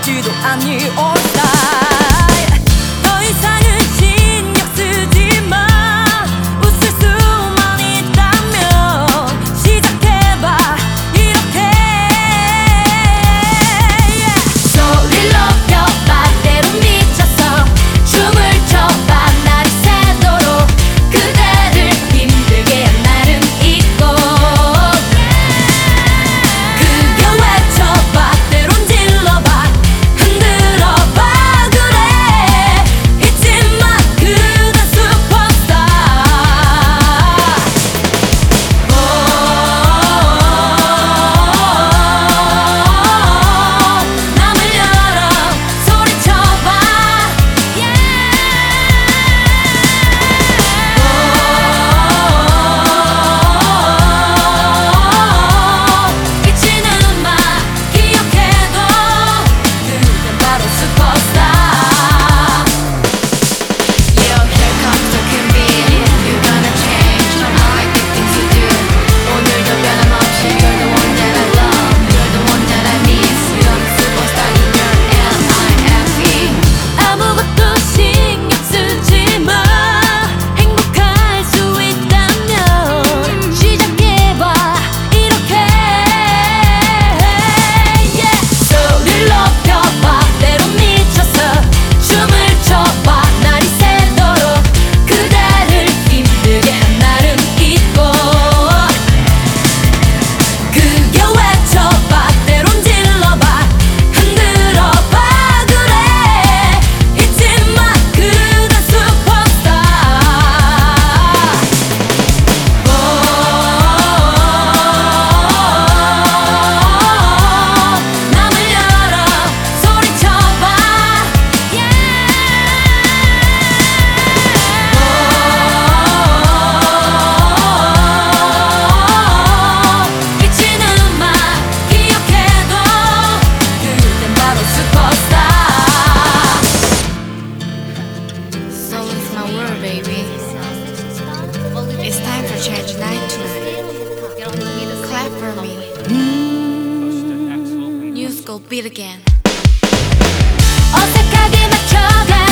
같지도 않니 all style. 더 이상은 신경 쓰지 마. 웃을 수만 있다면 시작해봐 이렇게. 소리를 높여봐 때로 미쳐서 춤을 춰봐 날이 새도록 그대를 힘들게 한 날은 있고. 크게 외쳐봐 때론 질러봐 흔들어봐 그래 잊지 마 그댄 슈퍼스타. 맘을 열어 소리쳐봐 잊지는 마 기억해도 그댄 바로 슈퍼스타. Yo, here comes the convenience. You're gonna change. I like the things you do. 오늘도 변함없이 you're the one that I love. You're the one that I miss. You're the superstar in your life. 아무것도 신경 쓰지 마. 행복할 수 있다면 시작해봐 이렇게. 소리를 높여봐 때론 미쳐서 춤을 춰봐 날이 새도록 그대를 힘들게 한 날은 있고. 크게 외쳐봐 때론 질러봐 흔들어봐 그래 잊지 마 그댄 슈퍼스타. 맘을 열어 소리쳐봐 잊지는 마 기억해도 그댄 바로 슈퍼스타. So is my world, baby. It's time for change night tonight. Clap for me. New school beat again. 어색하게 맞춰가